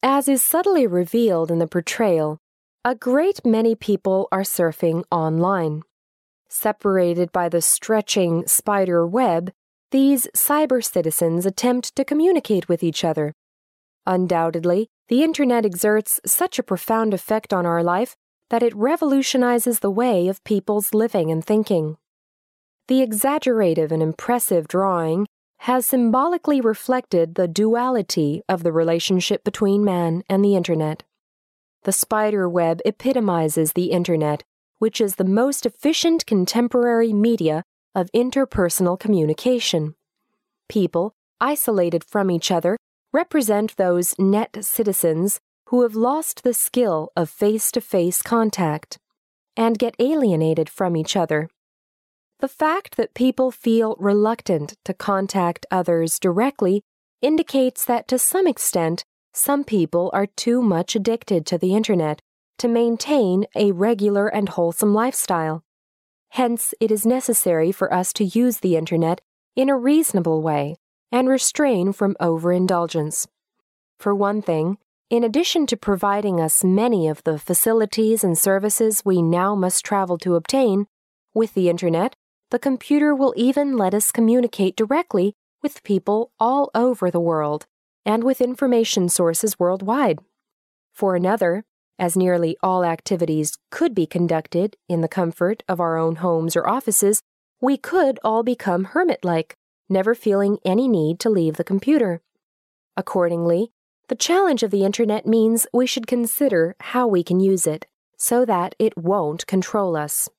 As is subtly revealed in the portrayal, a great many people are surfing online. Separated by the stretching spider web, these cyber citizens attempt to communicate with each other. Undoubtedly, the Internet exerts such a profound effect on our life that it revolutionizes the way of people's living and thinking. The exaggerative and impressive drawing has symbolically reflected the duality of the relationship between man and the Internet. The spider web epitomizes the Internet, which is the most efficient contemporary media of interpersonal communication. People, isolated from each other, represent those net citizens who have lost the skill of face-to-face contact and get alienated from each other. The fact that people feel reluctant to contact others directly indicates that to some extent, some people are too much addicted to the Internet to maintain a regular and wholesome lifestyle. Hence, it is necessary for us to use the Internet in a reasonable way and refrain from overindulgence. For one thing, in addition to providing us many of the facilities and services we now must travel to obtain, with the Internet, the computer will even let us communicate directly with people all over the world and with information sources worldwide. For another, as nearly all activities could be conducted in the comfort of our own homes or offices, we could all become hermit-like, never feeling any need to leave the computer. Accordingly, the challenge of the Internet means we should consider how we can use it so that it won't control us.